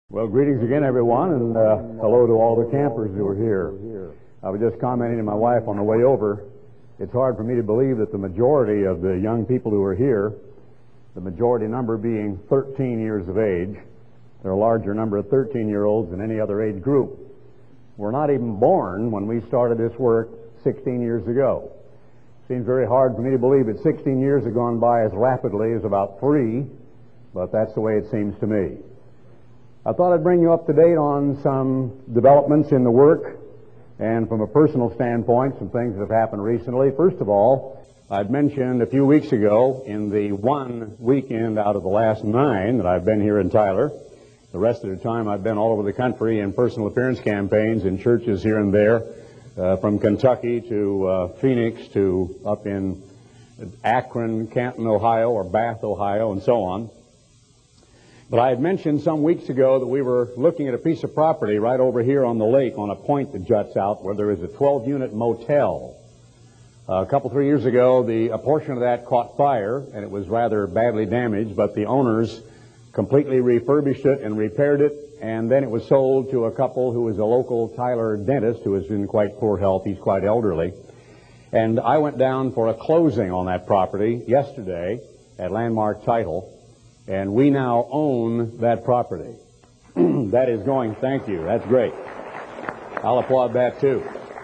Well, greetings again, everyone, and hello to all the campers who are here. I was just commenting to my wife on the way over. It's hard for me to believe that the majority of the young people who are here, the majority number being 13 years of age, there are a larger number of 13-year-olds than any other age group, were not even born when we started this work 16 years ago. Seems very hard for me to believe that 16 years have gone by as rapidly as about 3, but that's the way it seems to me. I thought I'd bring you up to date on some developments in the work and from a personal standpoint, some things that have happened recently. First of all, I'd mentioned a few weeks ago in the one weekend out of the last 9 that I've been here in Tyler. The rest of the time I've been all over the country in personal appearance campaigns in churches here and there, from Kentucky to Phoenix to up in Akron, Canton, Ohio, or Bath, Ohio, and so on. But I had mentioned some weeks ago that we were looking at a piece of property right over here on the lake on a point that juts out where there is a 12-unit motel. A couple, 3 years ago, a portion of that caught fire, and it was rather badly damaged, but the owners completely refurbished it and repaired it, and then it was sold to a couple who is a local Tyler dentist who is in quite poor health. He's quite elderly. And I went down for a closing on that property yesterday at Landmark Title. And we now own that property. That is going, thank you, that's great. I'll applaud that too.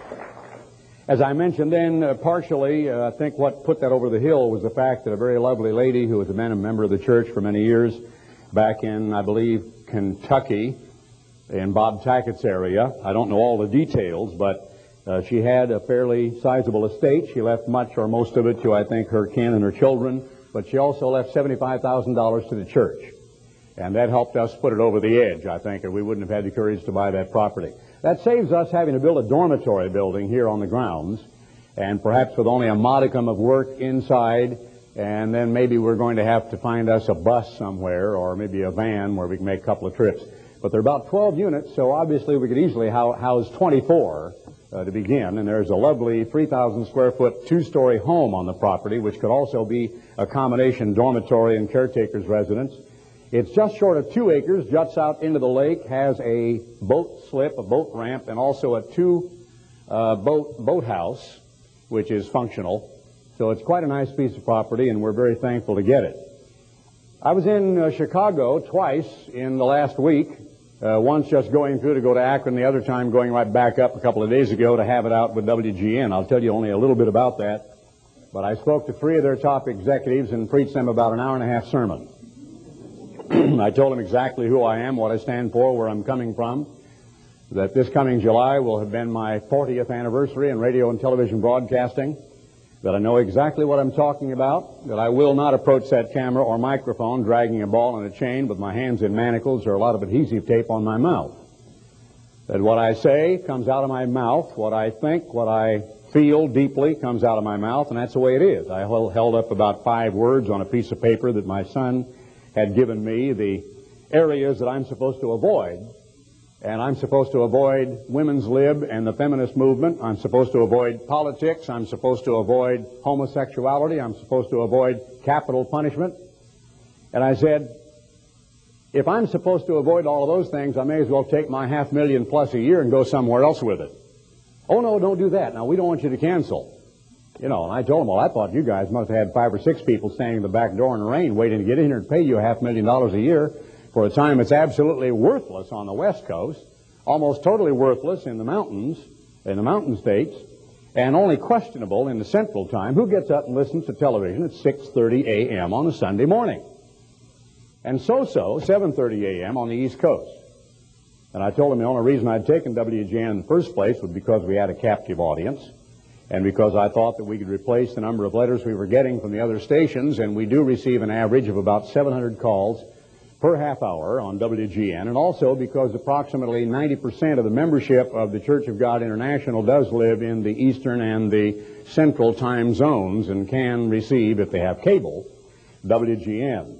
As I mentioned then, partially, I think what put that over the hill was the fact that a very lovely lady who was a member of the church for many years back in, I believe, Kentucky, in Bob Tackett's area. I don't know all the details, but she had a fairly sizable estate. She left much or most of it to, I think, her kin and her children. But she also left $75,000 to the church. And that helped us put it over the edge, I think, or we wouldn't have had the courage to buy that property. That saves us having to build a dormitory building here on the grounds, and perhaps with only a modicum of work inside, and then maybe we're going to have to find us a bus somewhere, or maybe a van where we can make a couple of trips. But there are about 12 units, so obviously we could easily house 24 to begin, and there's a lovely 3,000 square foot 2-story home on the property, which could also be a combination dormitory and caretaker's residence. It's just short of 2 acres, juts out into the lake, has a boat slip, a boat ramp, and also a 2-boathouse, which is functional. So it's quite a nice piece of property, and we're very thankful to get it. I was in Chicago twice in the last week. Once just going through to go to Akron, the other time going right back up a couple of days ago to have it out with WGN. I'll tell you only a little bit about that. But I spoke to 3 of their top executives and preached them about an hour-and-a-half sermon. I told them exactly who I am, what I stand for, where I'm coming from, that this coming July will have been my 40th anniversary in radio and television broadcasting, that I know exactly what I'm talking about, that I will not approach that camera or microphone dragging a ball and a chain with my hands in manacles or a lot of adhesive tape on my mouth. That what I say comes out of my mouth, what I think, what I feel deeply comes out of my mouth, and that's the way it is. I held up about 5 words on a piece of paper that my son had given me, the areas that I'm supposed to avoid. And I'm supposed to avoid women's lib and the feminist movement. I'm supposed to avoid politics. I'm supposed to avoid homosexuality. I'm supposed to avoid capital punishment. And I said, if I'm supposed to avoid all of those things, I may as well take my $500,000 plus a year and go somewhere else with it. Oh, no, don't do that. Now, we don't want you to cancel. You know, and I told them, well, I thought you guys must have had 5 or 6 people standing at the back door in the rain waiting to get in here and pay you $500,000 a year for a time it's absolutely worthless on the West Coast, almost totally worthless in the mountains, in the mountain states, and only questionable in the Central Time. Who gets up and listens to television at 6:30 a.m. on a Sunday morning? And so 7:30 a.m. on the East Coast. And I told them the only reason I'd taken WGN in the first place was because we had a captive audience, and because I thought that we could replace the number of letters we were getting from the other stations, and we do receive an average of about 700 calls per half hour on WGN, and also because approximately 90% of the membership of the Church of God International does live in the Eastern and the Central time zones and can receive, if they have cable, WGN.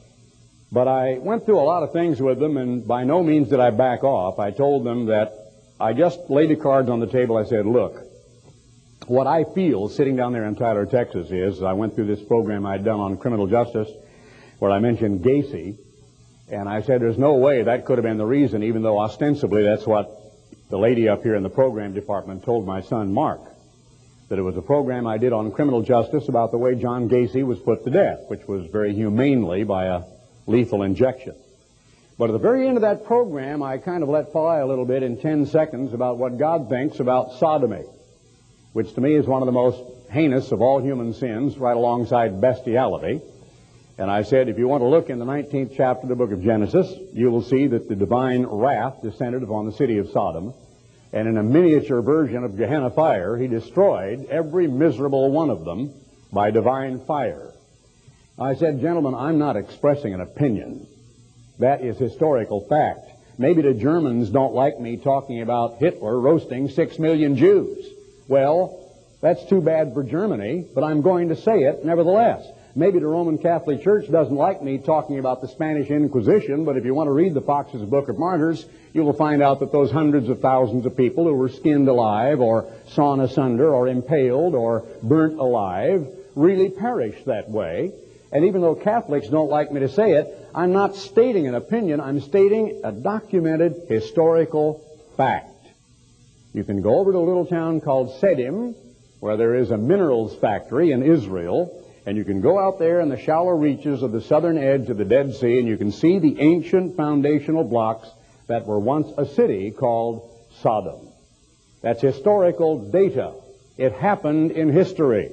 But I went through a lot of things with them, and by no means did I back off. I told them that I just laid the cards on the table. I said, look, what I feel sitting down there in Tyler, Texas is, I went through this program I'd done on criminal justice where I mentioned Gacy, And I said, there's no way that could have been the reason, even though ostensibly that's what the lady up here in the program department told my son Mark, that it was a program I did on criminal justice about the way John Gacy was put to death, which was very humanely by a lethal injection. But at the very end of that program, I kind of let fly a little bit in 10 seconds about what God thinks about sodomy, which to me is one of the most heinous of all human sins, right alongside bestiality. And I said, if you want to look in the 19th chapter of the book of Genesis, you will see that the divine wrath descended upon the city of Sodom. And in a miniature version of Gehenna fire, he destroyed every miserable one of them by divine fire. I said, gentlemen, I'm not expressing an opinion. That is historical fact. Maybe the Germans don't like me talking about Hitler roasting 6 million Jews. Well, that's too bad for Germany, but I'm going to say it nevertheless. Maybe the Roman Catholic Church doesn't like me talking about the Spanish Inquisition, but if you want to read the Fox's Book of Martyrs, you will find out that those hundreds of thousands of people who were skinned alive or sawn asunder or impaled or burnt alive really perished that way. And even though Catholics don't like me to say it, I'm not stating an opinion, I'm stating a documented historical fact. You can go over to a little town called Sedim, where there is a minerals factory in Israel, and you can go out there in the shallow reaches of the southern edge of the Dead Sea, and you can see the ancient foundational blocks that were once a city called Sodom. That's historical data. It happened in history.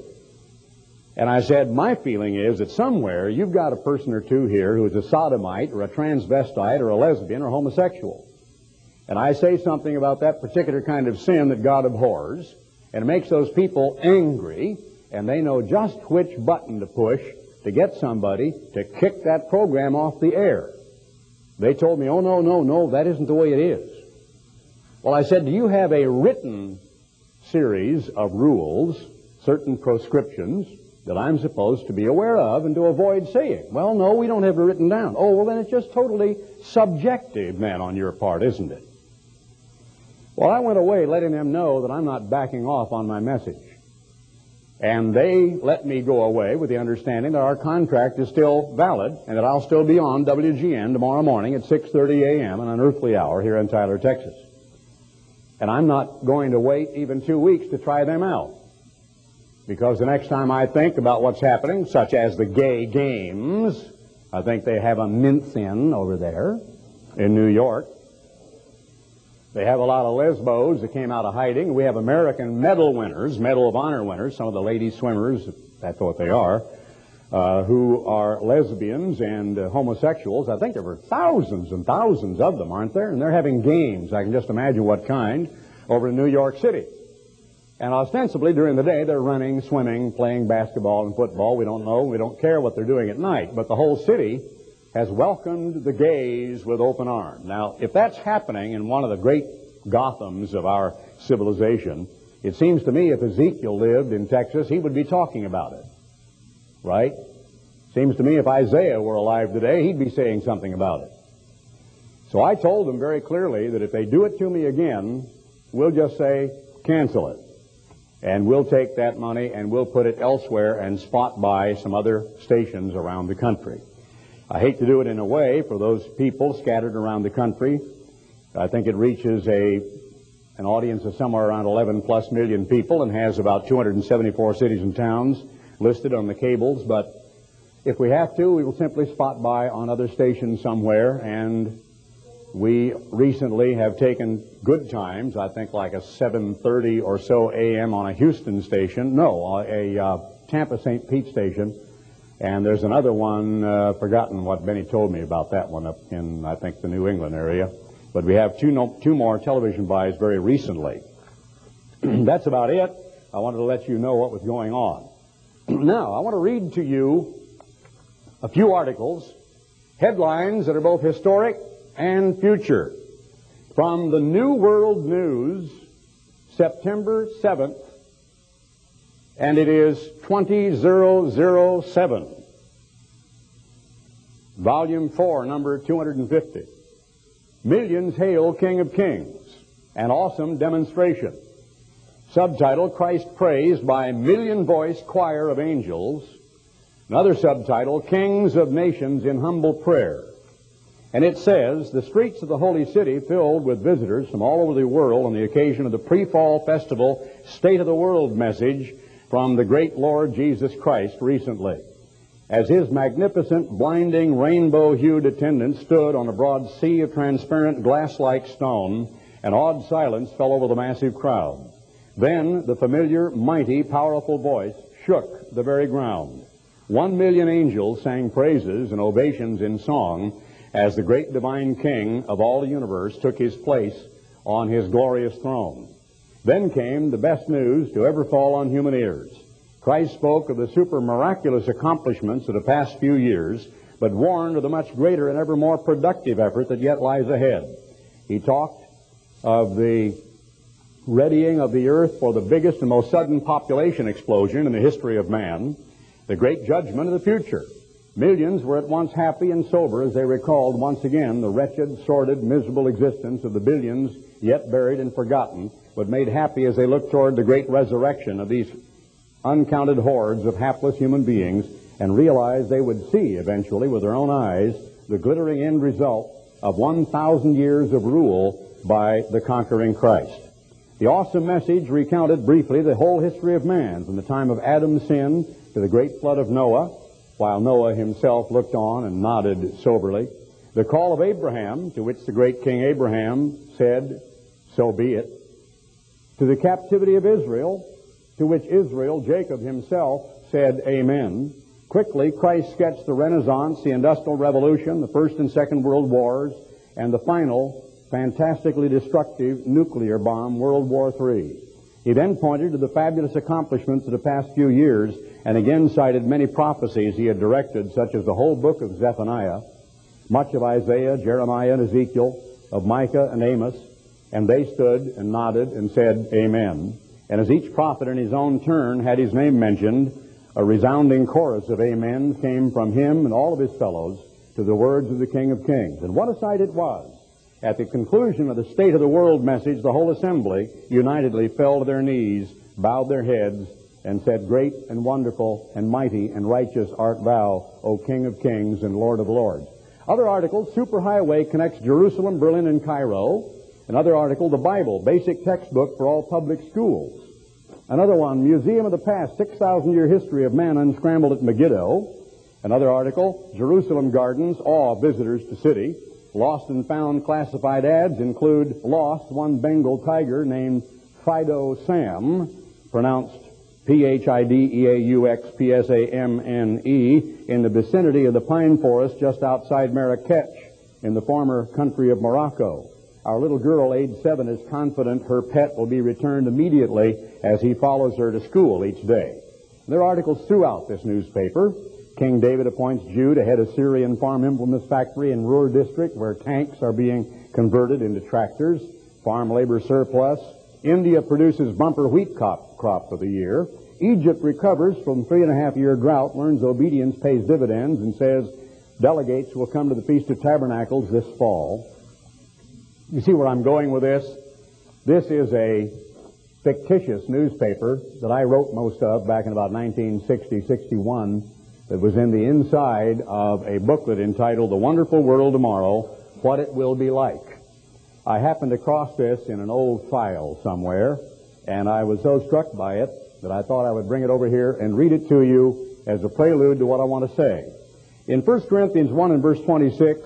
And I said, my feeling is that somewhere you've got a person or two here who is a sodomite or a transvestite or a lesbian or homosexual. And I say something about that particular kind of sin that God abhors, and it makes those people angry, and they know just which button to push to get somebody to kick that program off the air. They told me, oh, no, that isn't the way it is. Well, I said, do you have a written series of rules, certain proscriptions, that I'm supposed to be aware of and to avoid saying? Well, no, we don't have it written down. Oh, well, then it's just totally subjective, man, on your part, isn't it? Well, I went away letting them know that I'm not backing off on my message. And they let me go away with the understanding that our contract is still valid and that I'll still be on WGN tomorrow morning at 6:30 a.m. on an earthly hour here in Tyler, Texas. And I'm not going to wait even 2 weeks to try them out. Because the next time I think about what's happening, such as the gay games, I think they have a Minth-In over there in New York. They have a lot of lesbos that came out of hiding. We have American medal winners, Medal of Honor winners, some of the lady swimmers, that's what they are, who are lesbians and homosexuals. I think there were thousands and thousands of them, aren't there? And they're having games, I can just imagine what kind, over in New York City. And ostensibly during the day they're running, swimming, playing basketball and football. We don't know, we don't care what they're doing at night. But the whole city has welcomed the gays with open arms. Now, if that's happening in one of the great Gothams of our civilization, it seems to me if Ezekiel lived in Texas, he would be talking about it. Right? Seems to me if Isaiah were alive today, he'd be saying something about it. So I told them very clearly that if they do it to me again, we'll just say, cancel it. And we'll take that money and we'll put it elsewhere and spot buy some other stations around the country. I hate to do it in a way for those people scattered around the country. I think it reaches an audience of somewhere around 11 plus million people and has about 274 cities and towns listed on the cables. But if we have to, we will simply spot by on other stations somewhere. And we recently have taken good times, I think like a 7:30 or so a.m. on a Houston station. No, a Tampa St. Pete station. And there's another one, forgotten what Benny told me about that one up in, I think, the New England area. But we have two more television buys very recently. That's about it. I wanted to let you know what was going on. Now, I want to read to you a few articles, headlines that are both historic and future, from the New World News, September 7th, and it is 20007, Volume 4, number 250. Millions hail King of Kings, an awesome demonstration. Subtitle, Christ praised by million-voice choir of angels. Another subtitle, Kings of Nations in Humble Prayer. And it says, the streets of the holy city filled with visitors from all over the world on the occasion of the pre-fall festival State of the World message from the great Lord Jesus Christ recently. As his magnificent, blinding, rainbow-hued attendants stood on a broad sea of transparent glass-like stone, an awed silence fell over the massive crowd. Then the familiar, mighty, powerful voice shook the very ground. 1 million angels sang praises and ovations in song as the great divine King of all the universe took his place on his glorious throne. Then came the best news to ever fall on human ears. Christ spoke of the super miraculous accomplishments of the past few years, but warned of the much greater and ever more productive effort that yet lies ahead. He talked of the readying of the earth for the biggest and most sudden population explosion in the history of man, the great judgment of the future. Millions were at once happy and sober as they recalled once again the wretched, sordid, miserable existence of the billions yet buried and forgotten, but made happy as they looked toward the great resurrection of these uncounted hordes of hapless human beings and realized they would see eventually with their own eyes the glittering end result of 1,000 years of rule by the conquering Christ. The awesome message recounted briefly the whole history of man from the time of Adam's sin to the great flood of Noah, while Noah himself looked on and nodded soberly. The call of Abraham, to which the great King Abraham said, "So be it." To the captivity of Israel, to which Israel, Jacob himself, said, "Amen." Quickly, Christ sketched the Renaissance, the Industrial Revolution, the First and Second World Wars, and the final, fantastically destructive nuclear bomb, World War III. He then pointed to the fabulous accomplishments of the past few years and again cited many prophecies he had directed, such as the whole book of Zephaniah, much of Isaiah, Jeremiah, and Ezekiel, of Micah and Amos, and they stood and nodded and said, "Amen." And as each prophet in his own turn had his name mentioned, a resounding chorus of amen came from him and all of his fellows to the words of the King of Kings. And what a sight it was! At the conclusion of the State of the World message, the whole assembly unitedly fell to their knees, bowed their heads, and said, "Great and wonderful and mighty and righteous art thou, O King of Kings and Lord of Lords." Other articles, Superhighway connects Jerusalem, Berlin, and Cairo. Another article, the Bible, basic textbook for all public schools. Another one, Museum of the Past, 6,000-year history of man unscrambled at Megiddo. Another article, Jerusalem Gardens, awe visitors to city. Lost and found classified ads include lost one Bengal tiger named Fido Sam, pronounced P-H-I-D-E-A-U-X-P-S-A-M-N-E, in the vicinity of the pine forest just outside Marrakech in the former country of Morocco. Our little girl, age 7, is confident her pet will be returned immediately as he follows her to school each day. There are articles throughout this newspaper. King David appoints Jew to head a Syrian farm implements factory in Ruhr district where tanks are being converted into tractors. Farm labor surplus. India produces bumper wheat crop of the year. Egypt recovers from 3.5-year drought, learns obedience pays dividends, and says delegates will come to the Feast of Tabernacles this fall. You see where I'm going with this? This is a fictitious newspaper that I wrote most of back in about 1960-61 that was in the inside of a booklet entitled The Wonderful World Tomorrow, What It Will Be Like. I happened across this in an old file somewhere, and I was so struck by it that I thought I would bring it over here and read it to you as a prelude to what I want to say. In 1 Corinthians 1 and verse 26,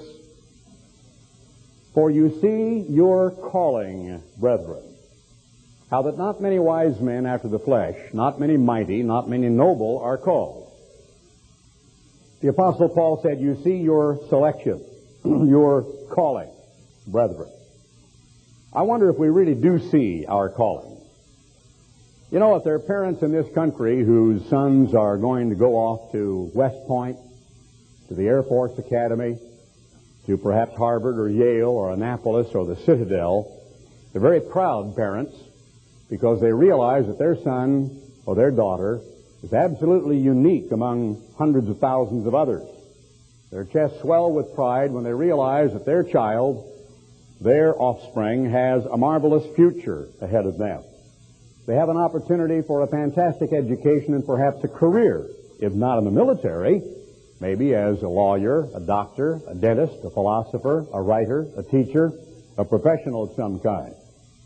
"For you see your calling, brethren, how that not many wise men after the flesh, not many mighty, not many noble are called." The Apostle Paul said, you see your selection, your calling, brethren. I wonder if we really do see our calling. You know, if there are parents in this country whose sons are going to go off to West Point, to the Air Force Academy, to perhaps Harvard or Yale or Annapolis or the Citadel, they're very proud parents because they realize that their son or their daughter is absolutely unique among hundreds of thousands of others. Their chests swell with pride when they realize that their child, their offspring, has a marvelous future ahead of them. They have an opportunity for a fantastic education and perhaps a career, if not in the military, maybe as a lawyer, a doctor, a dentist, a philosopher, a writer, a teacher, a professional of some kind.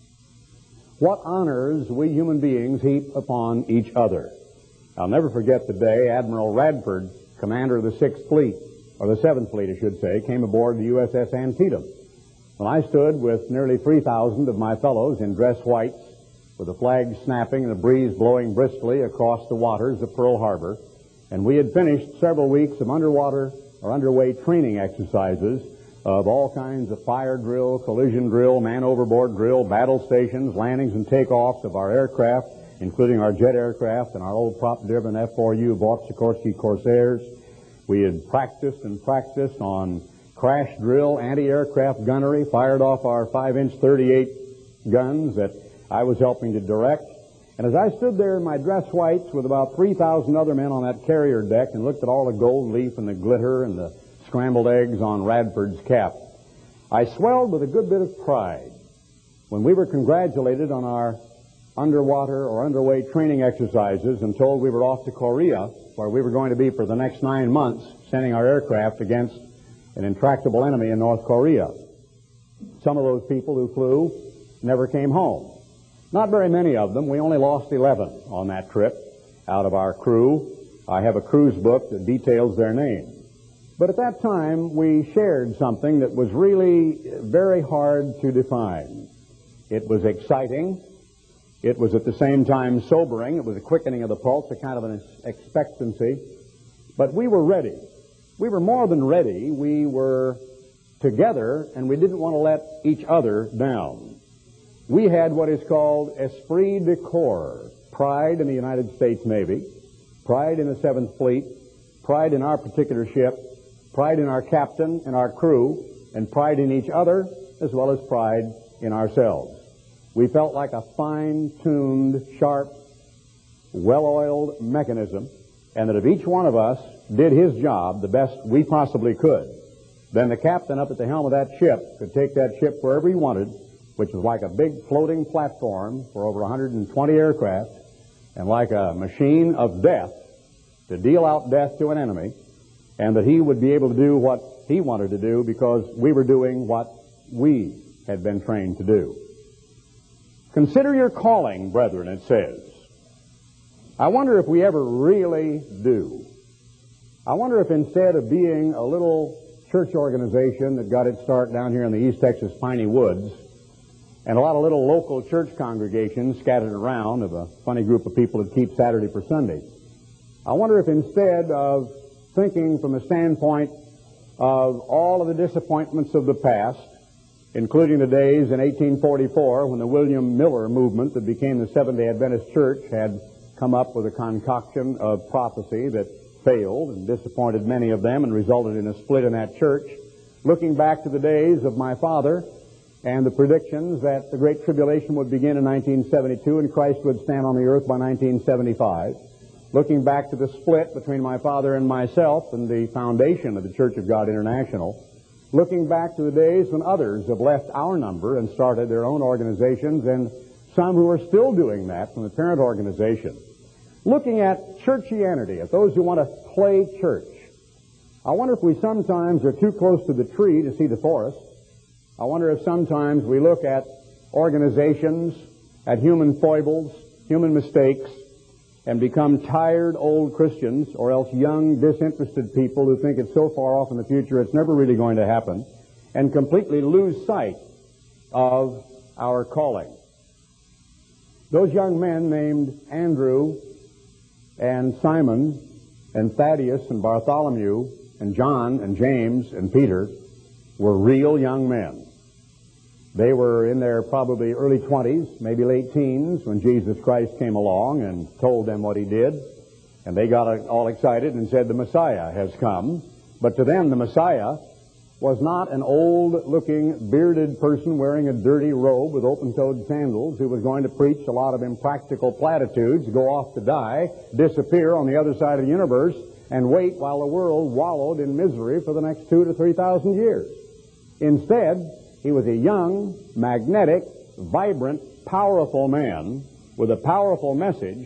What honors we human beings heap upon each other. I'll never forget the day Admiral Radford, commander of the 6th Fleet, or the 7th Fleet, I should say, came aboard the USS Antietam. When I stood with nearly 3,000 of my fellows in dress whites, with the flag snapping and the breeze blowing briskly across the waters of Pearl Harbor, and we had finished several weeks of underwater or underway training exercises of all kinds of fire drill, collision drill, man overboard drill, battle stations, landings and takeoffs of our aircraft, including our jet aircraft and our old prop-driven F-4U Vought Sikorsky Corsairs. We had practiced on crash drill, anti-aircraft gunnery, fired off our 5-inch 38 guns that I was helping to direct. And as I stood there in my dress whites with about 3,000 other men on that carrier deck and looked at all the gold leaf and the glitter and the scrambled eggs on Radford's cap, I swelled with a good bit of pride when we were congratulated on our underwater or underway training exercises and told we were off to Korea, where we were going to be for the next 9 months, sending our aircraft against an intractable enemy in North Korea. Some of those people who flew never came home. Not very many of them. We only lost 11 on that trip out of our crew. I have a cruise book that details their names. But at that time, we shared something that was really very hard to define. It was exciting. It was at the same time sobering. It was a quickening of the pulse, a kind of an expectancy. But we were ready. We were more than ready. We were together, and we didn't want to let each other down. We had what is called esprit de corps, pride in the United States Navy, pride in the 7th Fleet, pride in our particular ship, pride in our captain and our crew, and pride in each other, as well as pride in ourselves. We felt like a fine-tuned, sharp, well-oiled mechanism, and that if each one of us did his job the best we possibly could, then the captain up at the helm of that ship could take that ship wherever he wanted, which was like a big floating platform for over 120 aircraft, and like a machine of death to deal out death to an enemy, and that he would be able to do what he wanted to do because we were doing what we had been trained to do. Consider your calling, brethren, it says. I wonder if we ever really do. I wonder if instead of being a little church organization that got its start down here in the East Texas Piney Woods, and a lot of little local church congregations scattered around of a funny group of people that keep Saturday for Sunday, I wonder if instead of thinking from the standpoint of all of the disappointments of the past, including the days in 1844 when the William Miller movement that became the Seventh-day Adventist Church had come up with a concoction of prophecy that failed and disappointed many of them and resulted in a split in that church, looking back to the days of my father and the predictions that the Great Tribulation would begin in 1972 and Christ would stand on the earth by 1975, looking back to the split between my father and myself and the foundation of the Church of God International, looking back to the days when others have left our number and started their own organizations, and some who are still doing that from the parent organization, looking at churchianity, at those who want to play church. I wonder if we sometimes are too close to the tree to see the forest. I wonder if sometimes we look at organizations, at human foibles, human mistakes, and become tired old Christians, or else young, disinterested people who think it's so far off in the future it's never really going to happen, and completely lose sight of our calling. Those young men named Andrew and Simon and Thaddeus and Bartholomew and John and James and Peter were real young men. They were in their probably early 20s, maybe late teens, when Jesus Christ came along and told them what he did. And they got all excited and said, the Messiah has come. But to them, the Messiah was not an old-looking, bearded person wearing a dirty robe with open-toed sandals who was going to preach a lot of impractical platitudes, go off to die, disappear on the other side of the universe, and wait while the world wallowed in misery for the next 2,000 to 3,000 years. Instead, he was a young, magnetic, vibrant, powerful man with a powerful message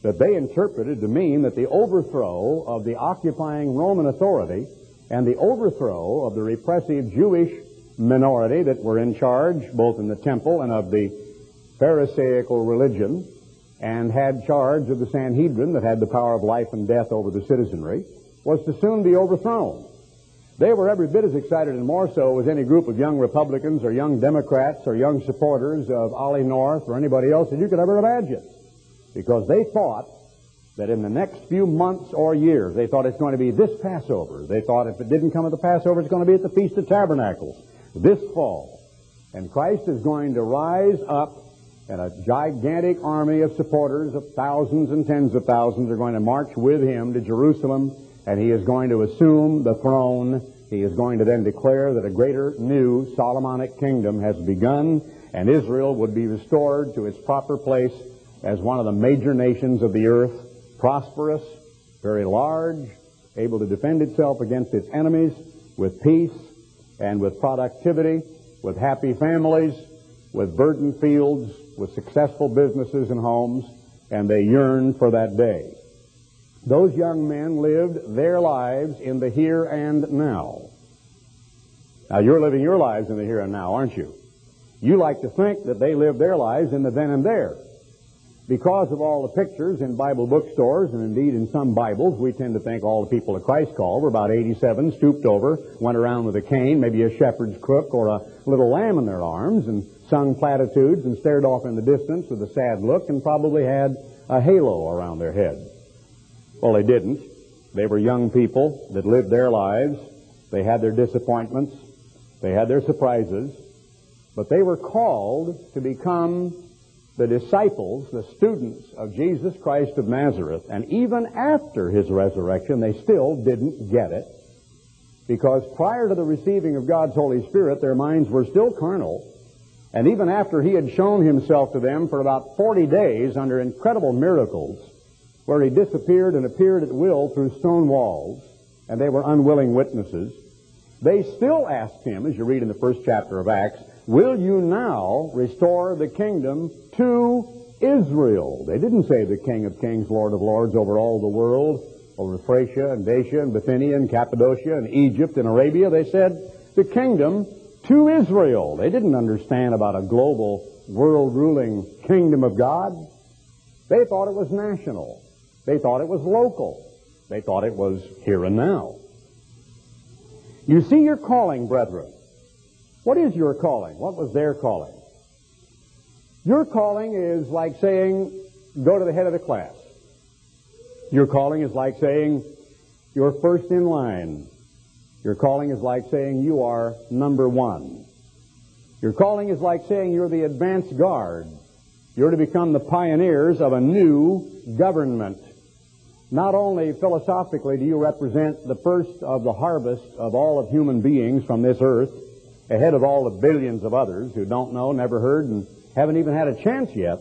that they interpreted to mean that the overthrow of the occupying Roman authority and the overthrow of the repressive Jewish minority that were in charge both in the temple and of the Pharisaical religion and had charge of the Sanhedrin that had the power of life and death over the citizenry was to soon be overthrown. They were every bit as excited, and more so, as any group of young Republicans or young Democrats or young supporters of Ollie North or anybody else that you could ever imagine, because they thought that in the next few months or years, they thought it's going to be this Passover. They thought if it didn't come at the Passover, it's going to be at the Feast of Tabernacles this fall. And Christ is going to rise up, and a gigantic army of supporters of thousands and tens of thousands are going to march with him to Jerusalem, and he is going to assume the throne. He is going to then declare that a greater new Solomonic kingdom has begun, and Israel would be restored to its proper place as one of the major nations of the earth, prosperous, very large, able to defend itself against its enemies with peace and with productivity, with happy families, with verdant fields, with successful businesses and homes, and they yearned for that day. Those young men lived their lives in the here and now. Now, you're living your lives in the here and now, aren't you? You like to think that they live their lives in the then and there. Because of all the pictures in Bible bookstores, and indeed in some Bibles, we tend to think all the people that Christ called were about 87, stooped over, went around with a cane, maybe a shepherd's crook or a little lamb in their arms, and sung platitudes and stared off in the distance with a sad look and probably had a halo around their head. Well, they didn't. They were young people that lived their lives. They had their disappointments. They had their surprises. But they were called to become the disciples, the students of Jesus Christ of Nazareth. And even after his resurrection, they still didn't get it, because prior to the receiving of God's Holy Spirit, their minds were still carnal. And even after he had shown himself to them for about 40 days under incredible miracles, where he disappeared and appeared at will through stone walls, and they were unwilling witnesses, they still asked him, as you read in the first chapter of Acts, "Will you now restore the kingdom to Israel?" They didn't say the King of Kings, Lord of Lords over all the world, over Thracia and Dacia and Bithynia and Cappadocia and Egypt and Arabia. They said the kingdom to Israel. They didn't understand about a global, world-ruling kingdom of God. They thought it was national. They thought it was local. They thought it was here and now. You see your calling, brethren. What is your calling? What was their calling? Your calling is like saying, go to the head of the class. Your calling is like saying, you're first in line. Your calling is like saying, you are number one. Your calling is like saying, you're the advance guard. You're to become the pioneers of a new government. Not only philosophically do you represent the first of the harvest of all of human beings from this earth, ahead of all the billions of others who don't know, never heard, and haven't even had a chance yet,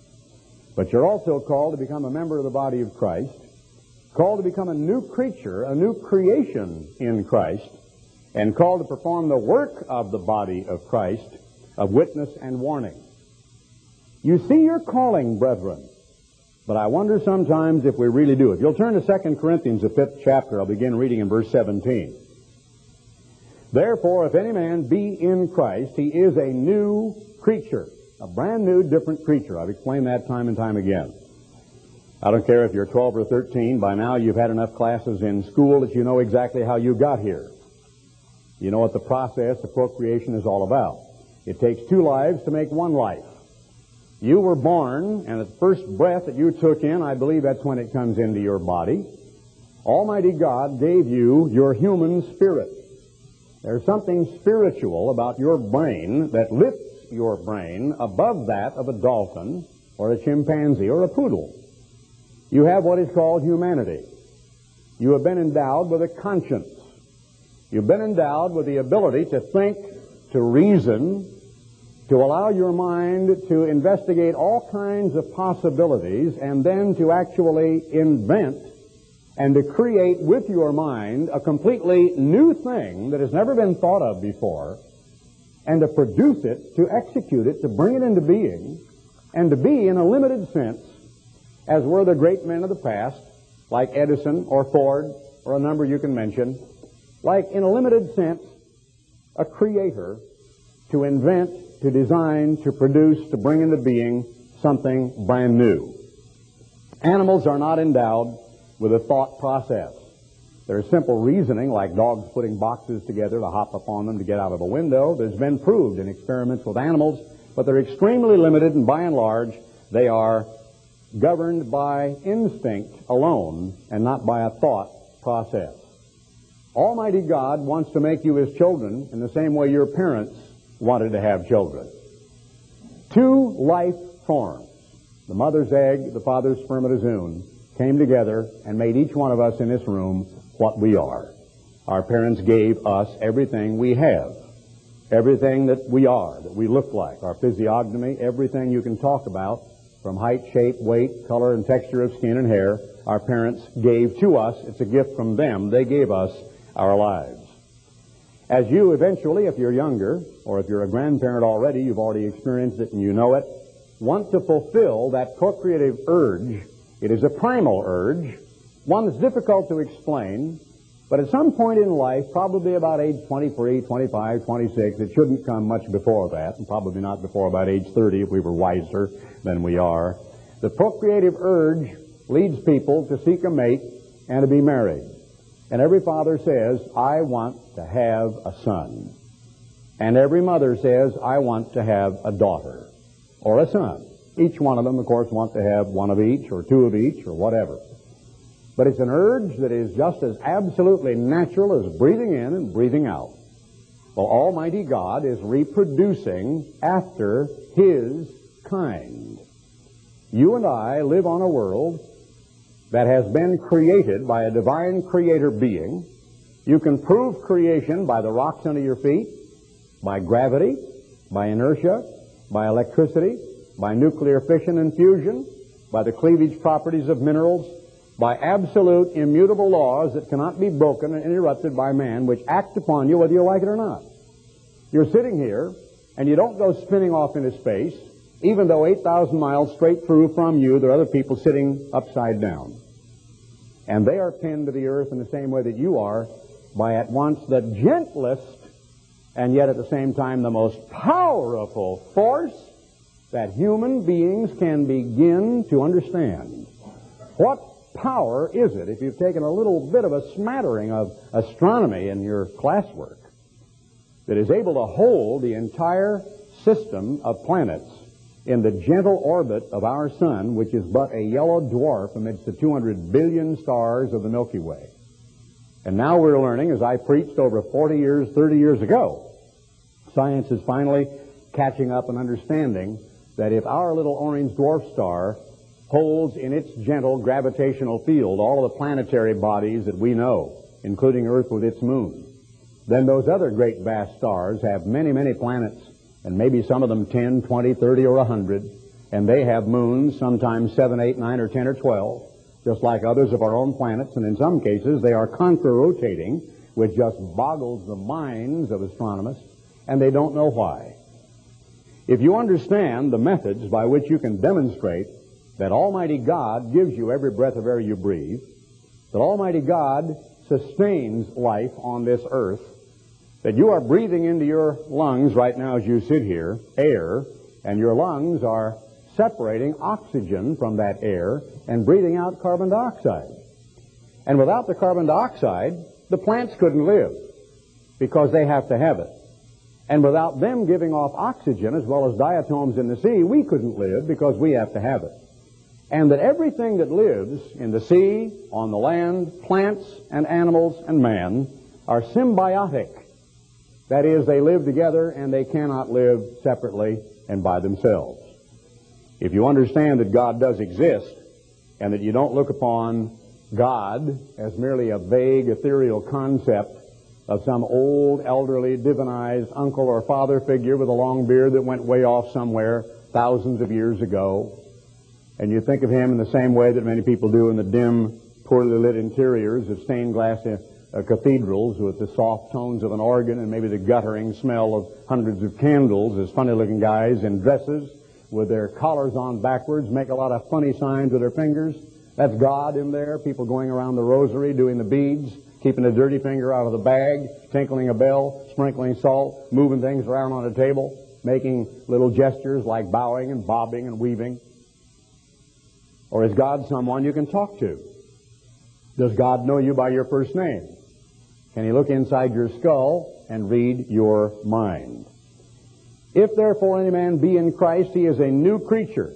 but you're also called to become a member of the body of Christ, called to become a new creature, a new creation in Christ, and called to perform the work of the body of Christ, of witness and warning. You see your calling, brethren. But I wonder sometimes if we really do. If you'll turn to 2 Corinthians, the 5th chapter, I'll begin reading in verse 17. Therefore, if any man be in Christ, he is a new creature, a brand new, different creature. I've explained that time and time again. I don't care if you're 12 or 13. By now, you've had enough classes in school that you know exactly how you got here. You know what the process of procreation is all about. It takes two lives to make one life. You were born, and at the first breath that you took in, I believe that's when it comes into your body, Almighty God gave you your human spirit. There's something spiritual about your brain that lifts your brain above that of a dolphin or a chimpanzee or a poodle. You have what is called humanity. You have been endowed with a conscience. You've been endowed with the ability to think, to reason, to allow your mind to investigate all kinds of possibilities, and then to actually invent and to create with your mind a completely new thing that has never been thought of before, and to produce it, to execute it, to bring it into being, and to be, in a limited sense, as were the great men of the past, like Edison or Ford or a number you can mention, like, in a limited sense, a creator to invent, to design, to produce, to bring into being something brand new. Animals are not endowed with a thought process. There's simple reasoning, like dogs putting boxes together to hop up on them to get out of a window. There's been proved in experiments with animals, but they're extremely limited, and by and large, they are governed by instinct alone and not by a thought process. Almighty God wants to make you His children in the same way your parents wanted to have children. Two life forms, the mother's egg, the father's spermatozoon, came together and made each one of us in this room what we are. Our parents gave us everything we have, everything that we are, that we look like, our physiognomy, everything you can talk about, from height, shape, weight, color, and texture of skin and hair, our parents gave to us. It's a gift from them. They gave us our lives. As you eventually, if you're younger, or if you're a grandparent already, you've already experienced it and you know it, want to fulfill that procreative urge. It is a primal urge, one that's difficult to explain, but at some point in life, probably about age 23, 25, 26, it shouldn't come much before that, and probably not before about age 30 if we were wiser than we are. The procreative urge leads people to seek a mate and to be married. And every father says, I want to have a son. And every mother says, I want to have a daughter or a son. Each one of them, of course, want to have one of each or two of each or whatever. But it's an urge that is just as absolutely natural as breathing in and breathing out. Well, Almighty God is reproducing after His kind. You and I live on a world that has been created by a divine creator being. You can prove creation by the rocks under your feet, by gravity, by inertia, by electricity, by nuclear fission and fusion, by the cleavage properties of minerals, by absolute immutable laws that cannot be broken and interrupted by man, which act upon you whether you like it or not. You're sitting here, and you don't go spinning off into space, even though 8,000 miles straight through from you there are other people sitting upside down. And they are pinned to the earth in the same way that you are, by at once the gentlest and yet at the same time the most powerful force that human beings can begin to understand. What power is it, if you've taken a little bit of a smattering of astronomy in your classwork, that is able to hold the entire system of planets in the gentle orbit of our sun, which is but a yellow dwarf amidst the 200 billion stars of the Milky Way. And now we're learning, as I preached over 40 years, 30 years ago, science is finally catching up and understanding that if our little orange dwarf star holds in its gentle gravitational field all of the planetary bodies that we know, including Earth with its moon, then those other great vast stars have many, many planets, and maybe some of them 10, 20, 30, or 100, and they have moons, sometimes 7, 8, 9, or 10, or 12, just like others of our own planets, and in some cases they are contra-rotating, which just boggles the minds of astronomers, and they don't know why. If you understand the methods by which you can demonstrate that Almighty God gives you every breath of air you breathe, that Almighty God sustains life on this earth, that you are breathing into your lungs right now as you sit here, air, and your lungs are separating oxygen from that air and breathing out carbon dioxide. And without the carbon dioxide, the plants couldn't live because they have to have it. And without them giving off oxygen as well as diatoms in the sea, we couldn't live because we have to have it. And that everything that lives in the sea, on the land, plants and animals and man, are symbiotic. That is, they live together and they cannot live separately and by themselves. If you understand that God does exist and that you don't look upon God as merely a vague, ethereal concept of some old, elderly, divinized uncle or father figure with a long beard that went way off somewhere thousands of years ago, and you think of him in the same way that many people do in the dim, poorly lit interiors of stained glass cathedrals with the soft tones of an organ and maybe the guttering smell of hundreds of candles as funny-looking guys in dresses with their collars on backwards, make a lot of funny signs with their fingers. That's God in there. People going around the rosary, doing the beads, keeping a dirty finger out of the bag, tinkling a bell, sprinkling salt, moving things around on a table, making little gestures like bowing and bobbing and weaving. Or is God someone you can talk to? Does God know you by your first name? Can He look inside your skull and read your mind? If therefore any man be in Christ, he is a new creature.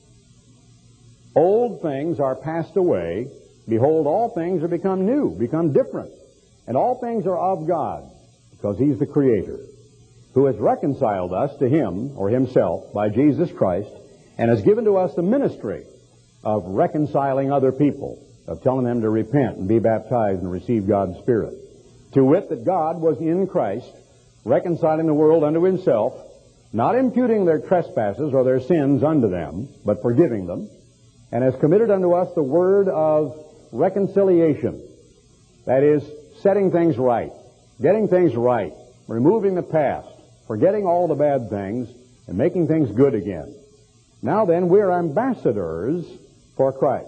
Old things are passed away. Behold, all things are become new, become different. And all things are of God, because He's the Creator, who has reconciled us to Him, or Himself, by Jesus Christ, and has given to us the ministry of reconciling other people, of telling them to repent and be baptized and receive God's Spirit. To wit, that God was in Christ, reconciling the world unto Himself, not imputing their trespasses or their sins unto them, but forgiving them, and has committed unto us the word of reconciliation. That is, setting things right, getting things right, removing the past, forgetting all the bad things, and making things good again. Now then, we're ambassadors for Christ.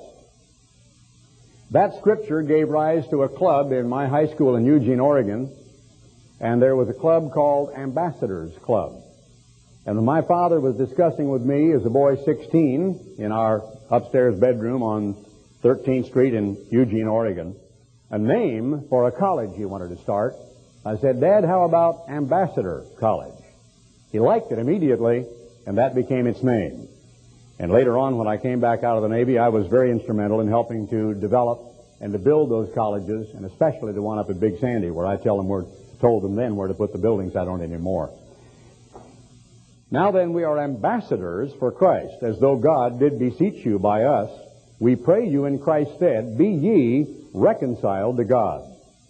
That scripture gave rise to a club in my high school in Eugene, Oregon, and there was a club called Ambassadors Club. And when my father was discussing with me as a boy 16 in our upstairs bedroom on 13th Street in Eugene, Oregon, a name for a college he wanted to start, I said, Dad, how about Ambassador College? He liked it immediately, and that became its name. And later on, when I came back out of the Navy, I was very instrumental in helping to develop and to build those colleges, and especially the one up at Big Sandy, where I told them then where to put the buildings. I don't anymore. Now then, we are ambassadors for Christ, as though God did beseech you by us. We pray you in Christ's stead, be ye reconciled to God.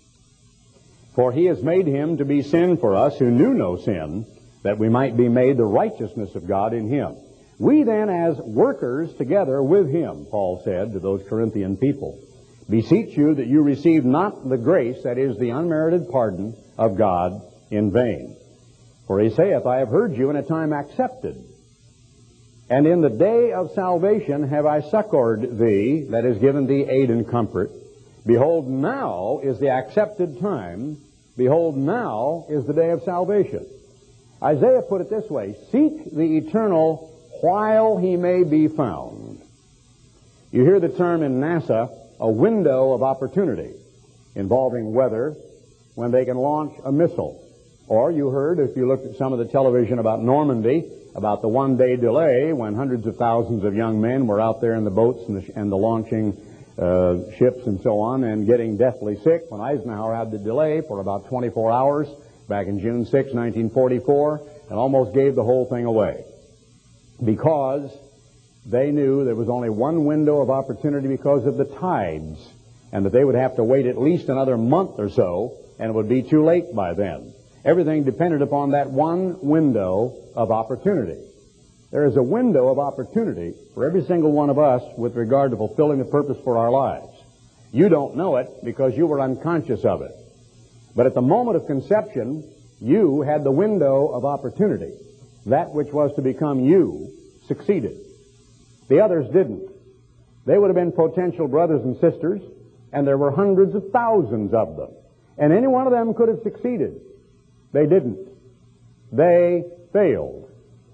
For He has made Him to be sin for us who knew no sin, that we might be made the righteousness of God in Him. We then, as workers together with Him, Paul said to those Corinthian people, beseech you that you receive not the grace, that is, the unmerited pardon of God, in vain. For He saith, I have heard you in a time accepted, and in the day of salvation have I succored thee, that is, given thee aid and comfort. Behold, now is the accepted time. Behold, now is the day of salvation. Isaiah put it this way, seek the eternal while he may be found. You hear the term in NASA, a window of opportunity, involving weather, when they can launch a missile. Or you heard, if you looked at some of the television about Normandy, about the one-day delay when hundreds of thousands of young men were out there in the boats and the launching ships and so on, and getting deathly sick, when Eisenhower had the delay for about 24 hours back in June 6, 1944, and almost gave the whole thing away. Because they knew there was only one window of opportunity because of the tides, and that they would have to wait at least another month or so, and it would be too late by then. Everything depended upon that one window of opportunity. There is a window of opportunity for every single one of us with regard to fulfilling the purpose for our lives. You don't know it because you were unconscious of it. But at the moment of conception, you had the window of opportunity. That which was to become you succeeded. The others didn't. They would have been potential brothers and sisters, and there were hundreds of thousands of them. And any one of them could have succeeded. They didn't. They failed.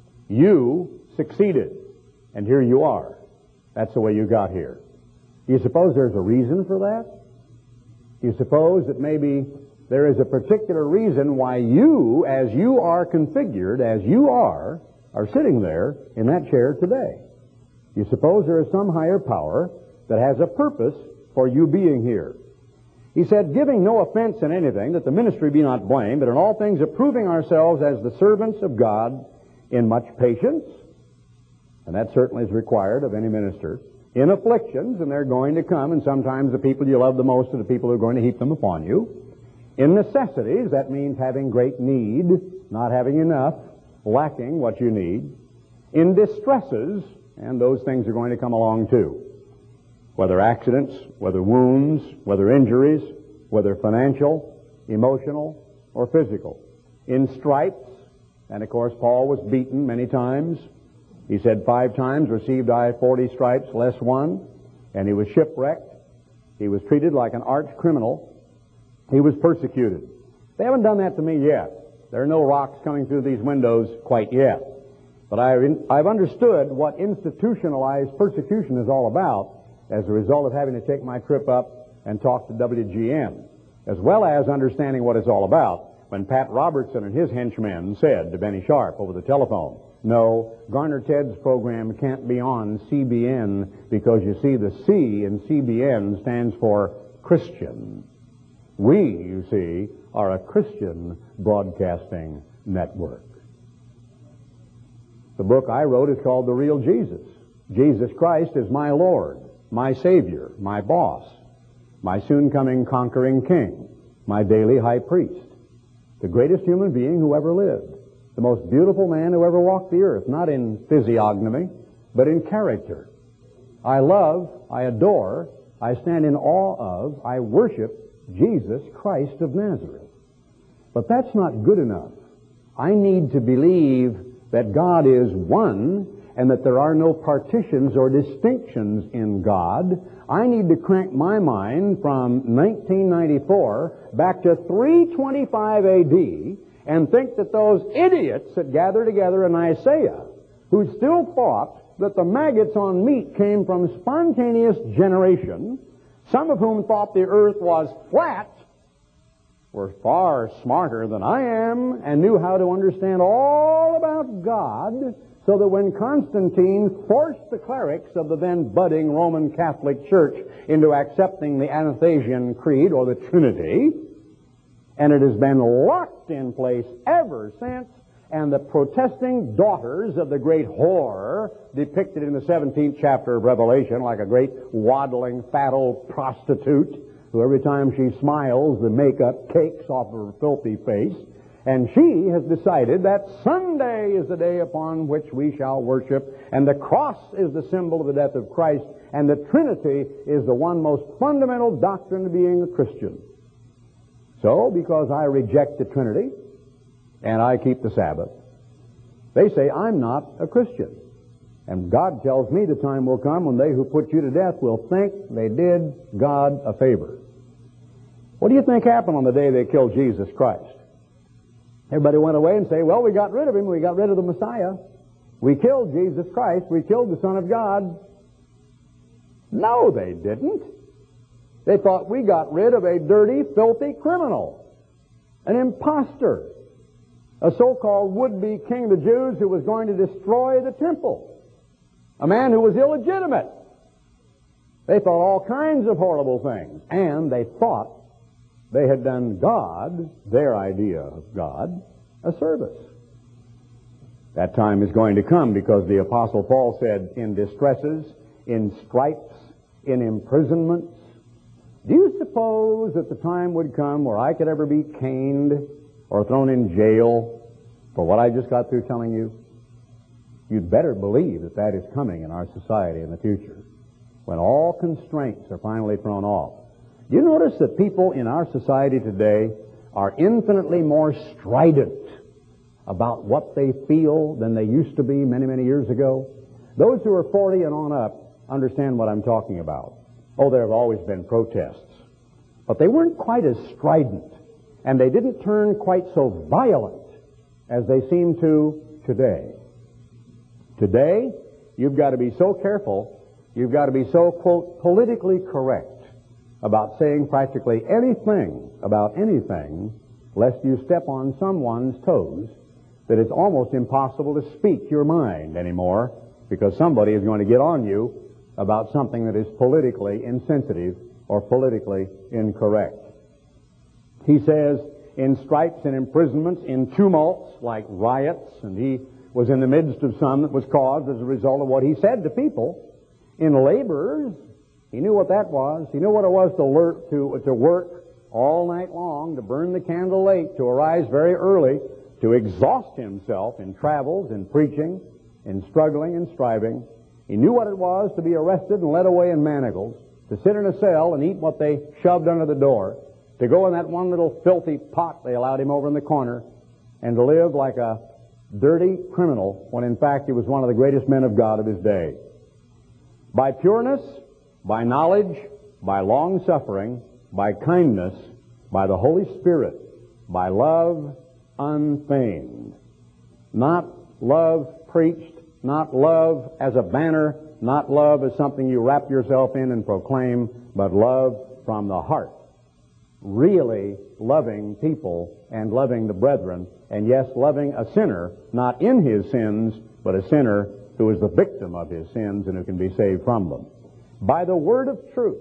You succeeded. And here you are. That's the way you got here. Do you suppose there's a reason for that? Do you suppose that maybe there is a particular reason why you, as you are configured, as you are sitting there in that chair today? You suppose there is some higher power that has a purpose for you being here? He said, giving no offense in anything, that the ministry be not blamed, but in all things approving ourselves as the servants of God in much patience, and that certainly is required of any minister, in afflictions, and they're going to come, and sometimes the people you love the most are the people who are going to heap them upon you. In necessities, that means having great need, not having enough, lacking what you need. In distresses, and those things are going to come along too. Whether accidents, whether wounds, whether injuries, whether financial, emotional, or physical. In stripes, and of course Paul was beaten many times. He said 5 times received I 40 stripes less one, and he was shipwrecked. He was treated like an arch criminal. He was persecuted. They haven't done that to me yet. There are no rocks coming through these windows quite yet. But I've understood what institutionalized persecution is all about as a result of having to take my trip up and talk to WGN, as well as understanding what it's all about when Pat Robertson and his henchmen said to Benny Sharp over the telephone, "No, Garner Ted's program can't be on CBN because, you see, the C in CBN stands for Christian. We, you see, are a Christian broadcasting network." The book I wrote is called The Real Jesus. Jesus Christ is my Lord, my Savior, my boss, my soon-coming conquering King, my daily high priest, the greatest human being who ever lived, the most beautiful man who ever walked the earth, not in physiognomy, but in character. I love, I adore, I stand in awe of, I worship Jesus Christ of Nazareth. But that's not good enough. I need to believe that God is one and that there are no partitions or distinctions in God. I need to crank my mind from 1994 back to 325 A.D. and think that those idiots that gather together in Nicaea, who still thought that the maggots on meat came from spontaneous generation, some of whom thought the earth was flat, were far smarter than I am and knew how to understand all about God, so that when Constantine forced the clerics of the then budding Roman Catholic Church into accepting the Athanasian Creed, or the Trinity, and it has been locked in place ever since, and the protesting daughters of the great whore, depicted in the 17th chapter of Revelation like a great waddling, fat old prostitute, who every time she smiles, the makeup cakes off her filthy face. And she has decided that Sunday is the day upon which we shall worship, and the cross is the symbol of the death of Christ, and the Trinity is the one most fundamental doctrine of being a Christian. So, because I reject the Trinity, and I keep the Sabbath, they say I'm not a Christian. And God tells me the time will come when they who put you to death will think they did God a favor. What do you think happened on the day they killed Jesus Christ? Everybody went away and say, well, we got rid of him. We got rid of the Messiah. We killed Jesus Christ. We killed the Son of God. No, they didn't. They thought we got rid of a dirty, filthy criminal, an imposter, a so-called would-be king of the Jews who was going to destroy the temple, a man who was illegitimate. They thought all kinds of horrible things, and they thought they had done God, their idea of God, a service. That time is going to come because the Apostle Paul said, in distresses, in stripes, in imprisonments. Do you suppose that the time would come where I could ever be caned or thrown in jail for what I just got through telling you? You'd better believe that that is coming in our society in the future, when all constraints are finally thrown off. Do you notice that people in our society today are infinitely more strident about what they feel than they used to be many, many years ago? Those who are 40 and on up understand what I'm talking about. Oh, there have always been protests, but they weren't quite as strident, and they didn't turn quite so violent as they seem to today. Today, you've got to be so careful, you've got to be so, quote, politically correct about saying practically anything about anything, lest you step on someone's toes, that it's almost impossible to speak your mind anymore, because somebody is going to get on you about something that is politically insensitive or politically incorrect. He says, in stripes and imprisonments, in tumults like riots, and he was in the midst of some that was caused as a result of what he said to people. In laborers, he knew what that was. He knew what it was to work all night long, to burn the candle late, to arise very early, to exhaust himself in travels, in preaching, in struggling and striving. He knew what it was to be arrested and led away in manacles, to sit in a cell and eat what they shoved under the door, to go in that one little filthy pot they allowed him over in the corner, and to live like a dirty criminal, when in fact he was one of the greatest men of God of his day. By pureness, by knowledge, by long-suffering, by kindness, by the Holy Spirit, by love unfeigned. Not love preached, not love as a banner, not love as something you wrap yourself in and proclaim, but love from the heart. Really loving people and loving the brethren, and yes, loving a sinner, not in his sins, but a sinner who is the victim of his sins and who can be saved from them. By the word of truth.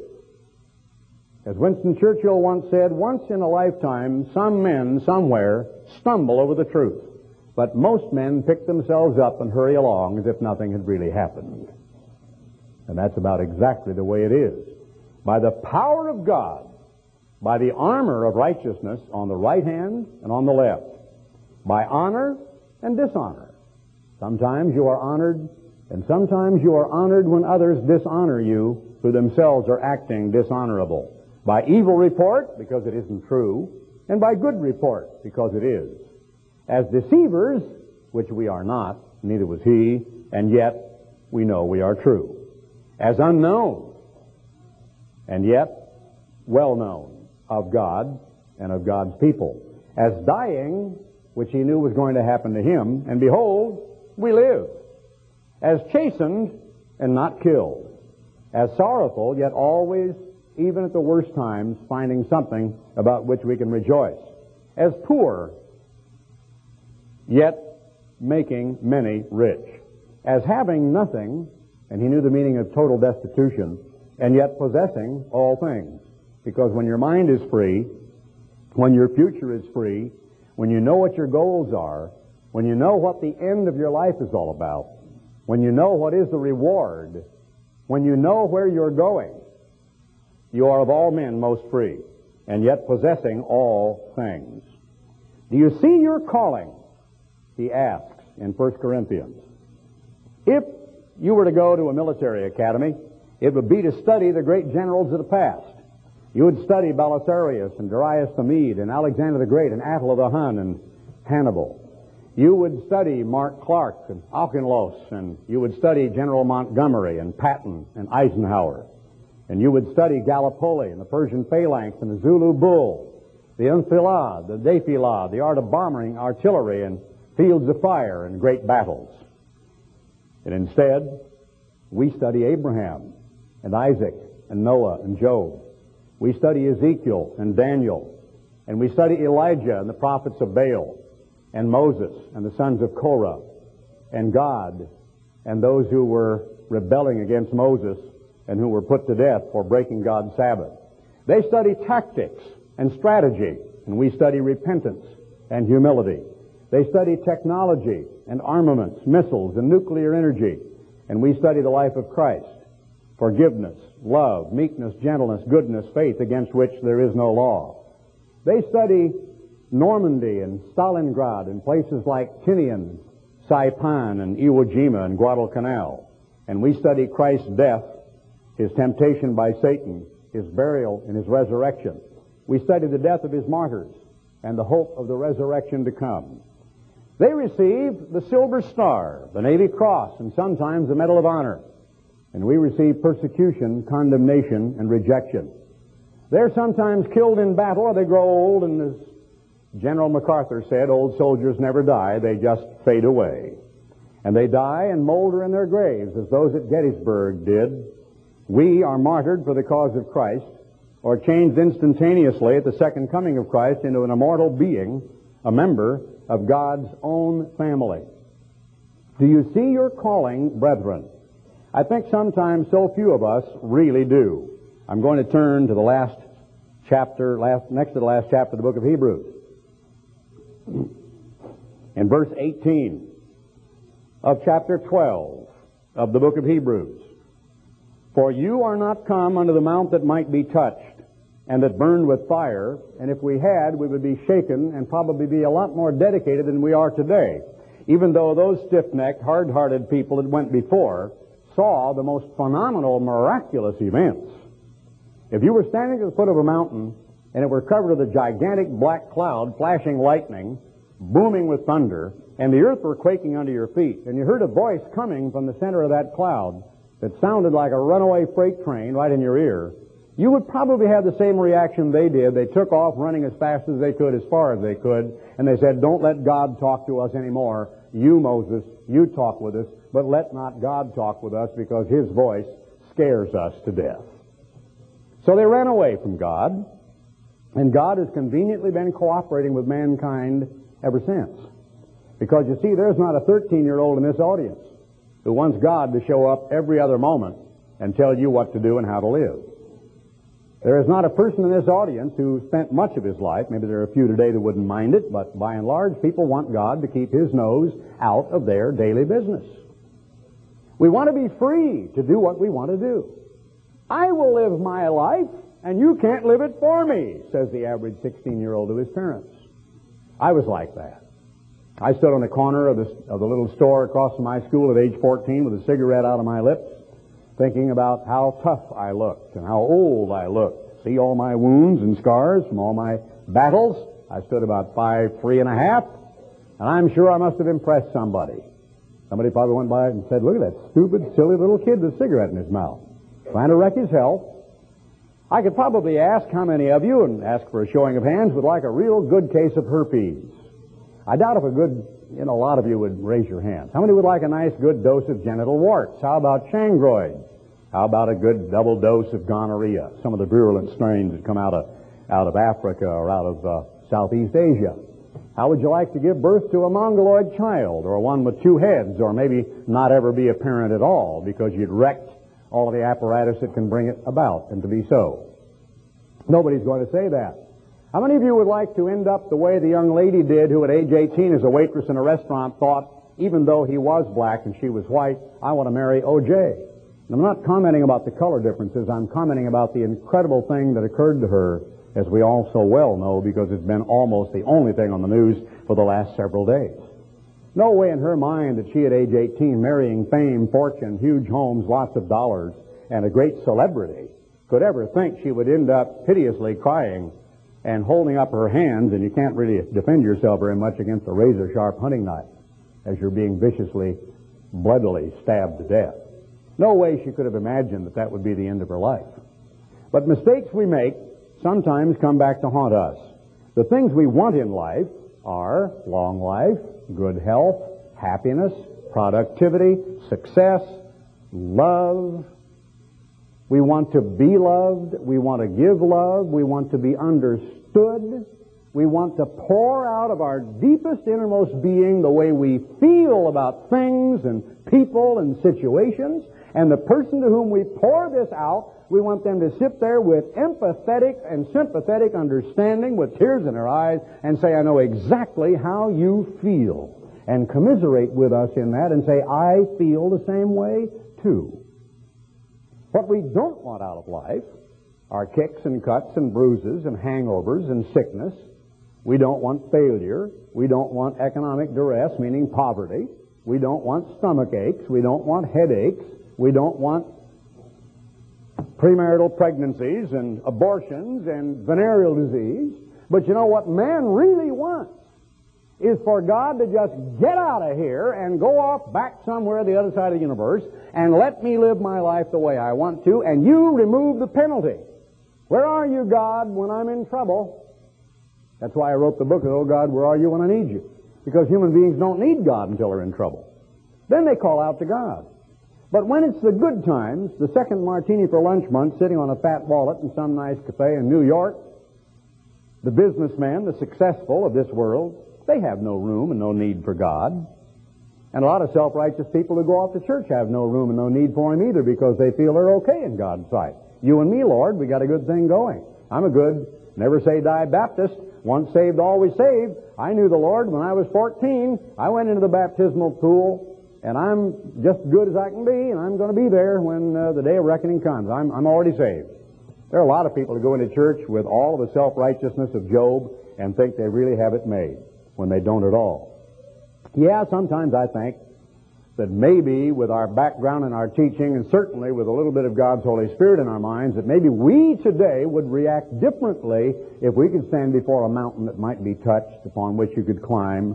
As Winston Churchill once said, once in a lifetime, some men somewhere stumble over the truth, but most men pick themselves up and hurry along as if nothing had really happened. And that's about exactly the way it is. By the power of God, by the armor of righteousness on the right hand and on the left, by honor and dishonor. Sometimes you are honored, and sometimes you are honored when others dishonor you, who themselves are acting dishonorable. By evil report, because it isn't true, and by good report, because it is. As deceivers, which we are not, neither was he, and yet we know we are true. As unknown, and yet well known of God and of God's people. As dying, which he knew was going to happen to him, and behold, we live. As chastened and not killed. As sorrowful, yet always, even at the worst times, finding something about which we can rejoice. As poor, yet making many rich. As having nothing, and he knew the meaning of total destitution, and yet possessing all things. Because when your mind is free, when your future is free, when you know what your goals are, when you know what the end of your life is all about, when you know what is the reward, when you know where you're going, you are of all men most free, and yet possessing all things. Do you see your calling? He asks in 1 Corinthians. If you were to go to a military academy, it would be to study the great generals of the past. You would study Belisarius and Darius the Mede and Alexander the Great and Attila the Hun and Hannibal. You would study Mark Clark and Auchincloss, and you would study General Montgomery and Patton and Eisenhower. And you would study Gallipoli and the Persian phalanx and the Zulu bull, the enfilade, the defilade, the art of bombing artillery and fields of fire and great battles. And instead, we study Abraham and Isaac and Noah and Job. We study Ezekiel and Daniel, and we study Elijah and the prophets of Baal, and Moses and the sons of Korah, and God, and those who were rebelling against Moses and who were put to death for breaking God's Sabbath. They study tactics and strategy, and we study repentance and humility. They study technology and armaments, missiles and nuclear energy, and we study the life of Christ. Forgiveness, love, meekness, gentleness, goodness, faith against which there is no law. They study Normandy and Stalingrad and places like Tinian, Saipan, and Iwo Jima and Guadalcanal. And we study Christ's death, his temptation by Satan, his burial, and his resurrection. We study the death of his martyrs and the hope of the resurrection to come. They receive the Silver Star, the Navy Cross, and sometimes the Medal of Honor. And we receive persecution, condemnation, and rejection. They're sometimes killed in battle, or they grow old, and as General MacArthur said, old soldiers never die, they just fade away. And they die and molder in their graves, as those at Gettysburg did. We are martyred for the cause of Christ, or changed instantaneously at the second coming of Christ into an immortal being, a member of God's own family. Do you see your calling, brethren? I think sometimes so few of us really do. I'm going to turn to the last chapter, next to the last chapter of the book of Hebrews. In verse 18 of chapter 12 of the book of Hebrews. For you are not come unto the mount that might be touched, and that burned with fire, and if we had, we would be shaken and probably be a lot more dedicated than we are today, even though those stiff-necked, hard-hearted people that went before saw the most phenomenal, miraculous events. If you were standing at the foot of a mountain and it were covered with a gigantic black cloud, flashing lightning, booming with thunder, and the earth were quaking under your feet, and you heard a voice coming from the center of that cloud that sounded like a runaway freight train right in your ear, you would probably have the same reaction they did. They took off running as fast as they could, as far as they could, and they said, "Don't let God talk to us anymore. You, Moses, you talk with us, but let not God talk with us, because his voice scares us to death." So they ran away from God, and God has conveniently been cooperating with mankind ever since. Because you see, there's not a 13-year-old in this audience who wants God to show up every other moment and tell you what to do and how to live. There is not a person in this audience who spent much of his life, maybe there are a few today that wouldn't mind it, but by and large, people want God to keep his nose out of their daily business. We want to be free to do what we want to do. "I will live my life, and you can't live it for me," says the average 16-year-old to his parents. I was like that. I stood on the corner of the little store across from my school at age 14 with a cigarette out of my lips, thinking about how tough I looked and how old I looked. See all my wounds and scars from all my battles? I stood about 5'3½", and I'm sure I must have impressed somebody. Somebody probably went by and said, "Look at that stupid, silly little kid with a cigarette in his mouth, trying to wreck his health." I could probably ask how many of you, and ask for a showing of hands, would like a real good case of herpes. I doubt if a lot of you would raise your hands. How many would like a nice good dose of genital warts? How about changroids? How about a good double dose of gonorrhea? Some of the virulent strains that come out of Africa or out of Southeast Asia. How would you like to give birth to a mongoloid child, or one with two heads, or maybe not ever be a parent at all because you'd wrecked all of the apparatus that can bring it about and to be so? Nobody's going to say that. How many of you would like to end up the way the young lady did who at age 18 as a waitress in a restaurant thought, even though he was black and she was white, "I want to marry O.J." And I'm not commenting about the color differences. I'm commenting about the incredible thing that occurred to her, as we all so well know, because it's been almost the only thing on the news for the last several days. No way in her mind that she at age 18, marrying fame, fortune, huge homes, lots of dollars, and a great celebrity, could ever think she would end up piteously crying and holding up her hands, and you can't really defend yourself very much against a razor-sharp hunting knife as you're being viciously, bloodily stabbed to death. No way she could have imagined that that would be the end of her life. But mistakes we make sometimes come back to haunt us. The things we want in life are long life, good health, happiness, productivity, success, love. We want to be loved. We want to give love. We want to be understood. We want to pour out of our deepest, innermost being the way we feel about things and people and situations. And the person to whom we pour this out, we want them to sit there with empathetic and sympathetic understanding, with tears in their eyes, and say, "I know exactly how you feel," and commiserate with us in that and say, "I feel the same way too." What we don't want out of life are kicks and cuts and bruises and hangovers and sickness. We don't want failure. We don't want economic duress, meaning poverty. We don't want stomach aches. We don't want headaches. We don't want premarital pregnancies and abortions and venereal disease. But you know what man really wants is for God to just get out of here and go off back somewhere the other side of the universe and let me live my life the way I want to, and you remove the penalty. Where are you, God, when I'm in trouble? That's why I wrote the book, "Oh God, where are you when I need you?" Because human beings don't need God until they're in trouble. Then they call out to God. But when it's the good times, the second martini for lunch month, sitting on a fat wallet in some nice cafe in New York, the businessmen, the successful of this world, they have no room and no need for God. And a lot of self-righteous people who go off to church have no room and no need for Him either, because they feel they're okay in God's sight. You and me, Lord, we got a good thing going. I'm a good, never say die Baptist. Once saved, always saved. I knew the Lord when I was 14. I went into the baptismal pool, and I'm just as good as I can be, and I'm going to be there when the day of reckoning comes. I'm already saved. There are a lot of people who go into church with all of the self-righteousness of Job and think they really have it made, when they don't at all. Yeah, sometimes I think that maybe with our background and our teaching, and certainly with a little bit of God's Holy Spirit in our minds, that maybe we today would react differently if we could stand before a mountain that might be touched, upon which you could climb,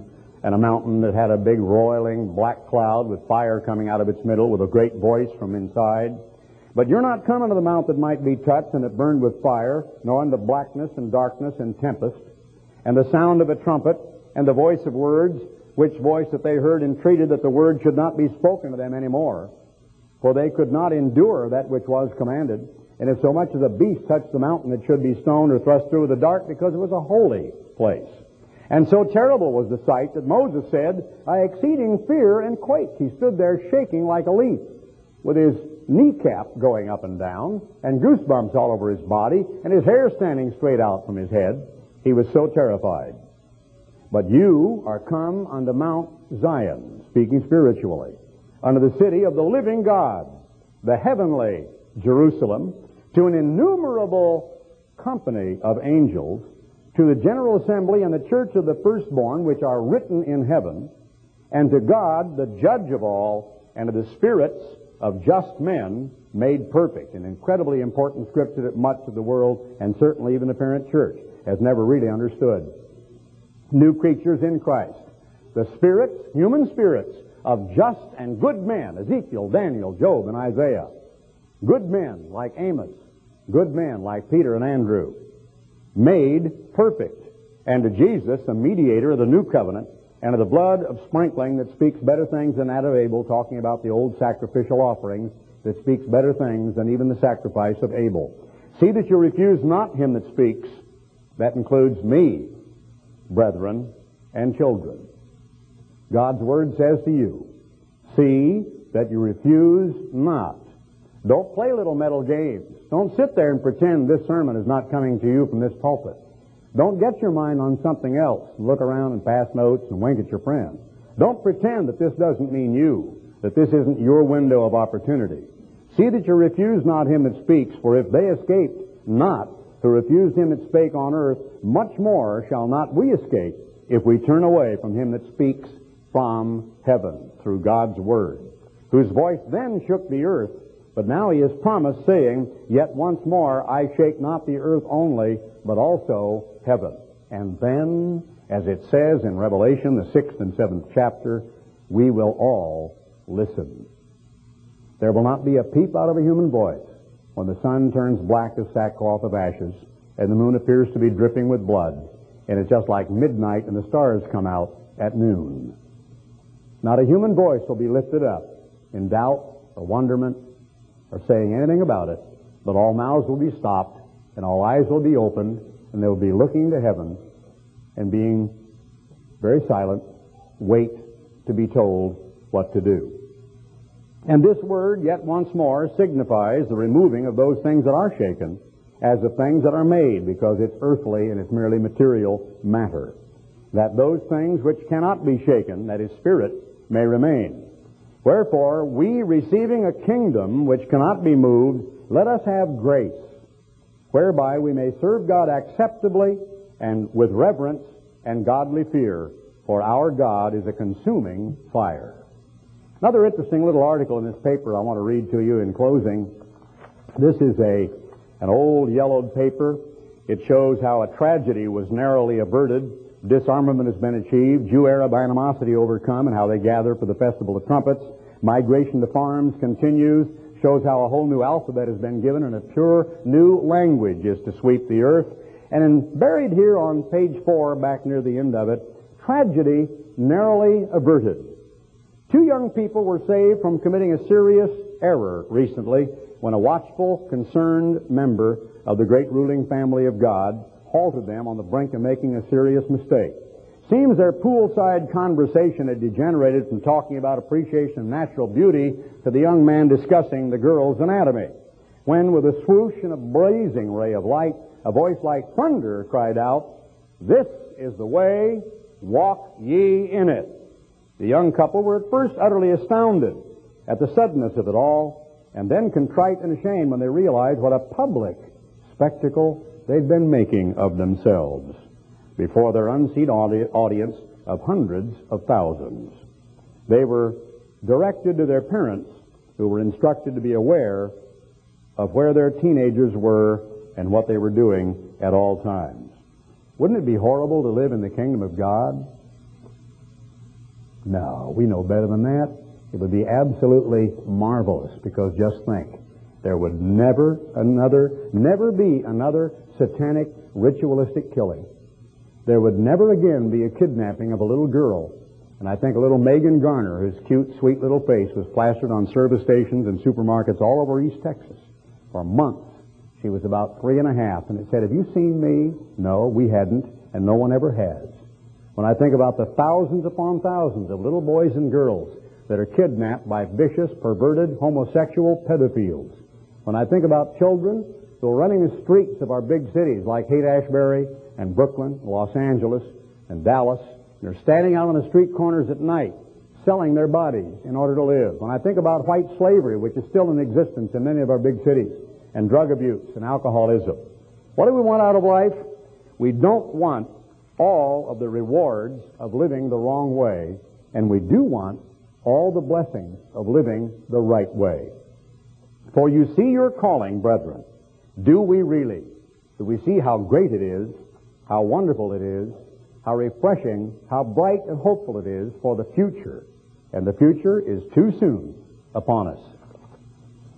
and a mountain that had a big roiling black cloud with fire coming out of its middle with a great voice from inside. But you're not coming to the mount that might be touched and that burned with fire, nor into blackness and darkness and tempest, and the sound of a trumpet, and the voice of words, which voice that they heard entreated that the word should not be spoken to them any more, for they could not endure that which was commanded. And if so much as a beast touched the mountain, it should be stoned or thrust through with a dart, because it was a holy place. And so terrible was the sight that Moses said, "I exceeding fear and quake." He stood there shaking like a leaf, with his kneecap going up and down, and goosebumps all over his body, and his hair standing straight out from his head. He was so terrified. But you are come unto Mount Zion, speaking spiritually, unto the city of the living God, the heavenly Jerusalem, to an innumerable company of angels, to the general assembly and the church of the firstborn, which are written in heaven, and to God, the judge of all, and to the spirits of just men made perfect. An incredibly important scripture that much of the world, and certainly even the parent church, has never really understood. New creatures in Christ. The spirits, human spirits, of just and good men, Ezekiel, Daniel, Job, and Isaiah. Good men like Amos. Good men like Peter and Andrew. Made perfect. And to Jesus, the mediator of the new covenant, and of the blood of sprinkling that speaks better things than that of Abel, talking about the old sacrificial offerings, that speaks better things than even the sacrifice of Abel. See that you refuse not him that speaks. That includes me, brethren and children. God's word says to you, see that you refuse not. Don't play little metal games. Don't sit there and pretend this sermon is not coming to you from this pulpit. Don't get your mind on something else. Look around and pass notes and wink at your friends. Don't pretend that this doesn't mean you, that this isn't your window of opportunity. See that you refuse not him that speaks, for if they escaped not who refused him that spake on earth, much more shall not we escape if we turn away from him that speaks from heaven through God's word, whose voice then shook the earth, but now he has promised, saying, yet once more I shake not the earth only, but also heaven. And then, as it says in Revelation, the 6th and 7th chapter, we will all listen. There will not be a peep out of a human voice when the sun turns black as sackcloth of ashes, and the moon appears to be dripping with blood, and it's just like midnight and the stars come out at noon. Not a human voice will be lifted up in doubt or wonderment or saying anything about it, but all mouths will be stopped, and all eyes will be opened, and they will be looking to heaven and being very silent, wait to be told what to do. And this word, yet once more, signifies the removing of those things that are shaken as of things that are made, because it's earthly and it's merely material matter. That those things which cannot be shaken, that is spirit, may remain. Wherefore, we receiving a kingdom which cannot be moved, let us have grace, whereby we may serve God acceptably and with reverence and godly fear, for our God is a consuming fire. Another interesting little article in this paper I want to read to you in closing. This is an old yellowed paper. It shows how a tragedy was narrowly averted. Disarmament has been achieved, Jew-Arab animosity overcome, and how they gather for the Festival of Trumpets. Migration to farms continues, shows how a whole new alphabet has been given and a pure new language is to sweep the earth. And buried here on page 4, back near the end of it, tragedy narrowly averted. 2 young people were saved from committing a serious error recently when a watchful, concerned member of the great ruling family of God halted them on the brink of making a serious mistake. Seems their poolside conversation had degenerated from talking about appreciation of natural beauty to the young man discussing the girl's anatomy, when with a swoosh and a blazing ray of light, a voice like thunder cried out, "This is the way, walk ye in it." The young couple were at first utterly astounded at the suddenness of it all, and then contrite and ashamed when they realized what a public spectacle they'd been making of themselves before their unseen audience of hundreds of thousands. They were directed to their parents, who were instructed to be aware of where their teenagers were and what they were doing at all times. Wouldn't it be horrible to live in the kingdom of God No, we know better than that. It would be absolutely marvelous, because just think, there would never be another satanic ritualistic killing. There would never again be a kidnapping of a little girl. And I think a little Megan Garner, whose cute, sweet little face was plastered on service stations and supermarkets all over East Texas for months. She was about 3 and a half, and it said, "Have you seen me?" No, we hadn't, and no one ever has. When I think about the thousands upon thousands of little boys and girls that are kidnapped by vicious, perverted, homosexual pedophiles, when I think about children who are running the streets of our big cities like Haight-Ashbury and Brooklyn, Los Angeles, and Dallas, and they're standing out on the street corners at night selling their bodies in order to live. When I think about white slavery, which is still in existence in many of our big cities, and drug abuse and alcoholism, what do we want out of life? We don't want all of the rewards of living the wrong way, and we do want all the blessings of living the right way. For you see your calling, brethren. Do we really? Do we see how great it is, how wonderful it is, how refreshing, how bright and hopeful it is for the future? And the future is too soon upon us.